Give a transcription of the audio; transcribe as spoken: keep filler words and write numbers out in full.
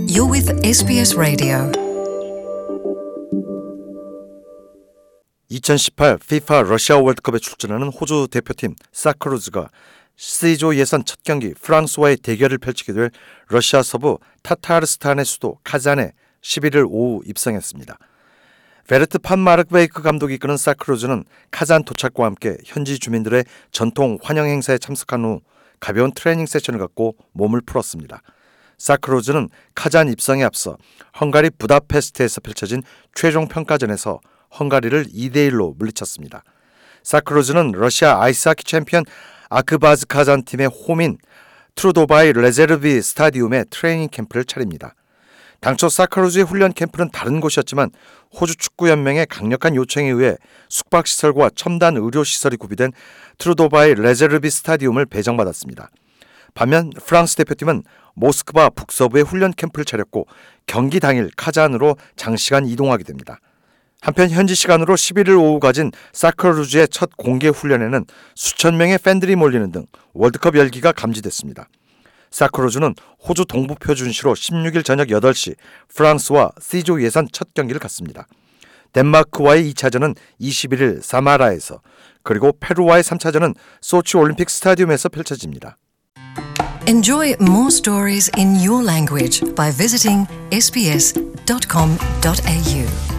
You're with 에스비에스 Radio. 이천십팔 피파 러시아 월드컵에 출전하는 호주 대표팀 사크루즈가 C조 예선 첫 경기 프랑스와의 대결을 펼치게 될 러시아 서부 타타르스탄의 수도 카잔에 십일일 오후 입성했습니다. 베르트 판 마르크베이크 감독이 이끄는 사크루즈는 카잔 도착과 함께 현지 주민들의 전통 환영 행사에 참석한 후 가벼운 트레이닝 세션을 갖고 몸을 풀었습니다. 사크루즈는 카잔 입성에 앞서 헝가리 부다페스트에서 펼쳐진 최종 평가전에서 헝가리를 이 대 일로 물리쳤습니다. 사크루즈는 러시아 아이스하키 챔피언 아크바즈 카잔 팀의 홈인 트루도바이 레제르비 스타디움에 트레이닝 캠프를 차립니다. 당초 사크루즈의 훈련 캠프는 다른 곳이었지만 호주 축구연맹의 강력한 요청에 의해 숙박시설과 첨단 의료시설이 구비된 트루도바이 레제르비 스타디움을 배정받았습니다. 반면 프랑스 대표팀은 모스크바 북서부에 훈련 캠프를 차렸고 경기 당일 카잔으로 장시간 이동하게 됩니다. 한편 현지 시간으로 십일일 오후 가진 사크루즈의 첫 공개 훈련에는 수천 명의 팬들이 몰리는 등 월드컵 열기가 감지됐습니다. 사크루즈는 호주 동부 표준시로 십육일 저녁 여덟 시 프랑스와 C조 예선 첫 경기를 갖습니다. 덴마크와의 이 차전은 이십일일 사마라에서, 그리고 페루와의 삼 차전은 소치 올림픽 스타디움에서 펼쳐집니다. Enjoy more stories in your language by visiting 에스비에스 dot com dot 에이유.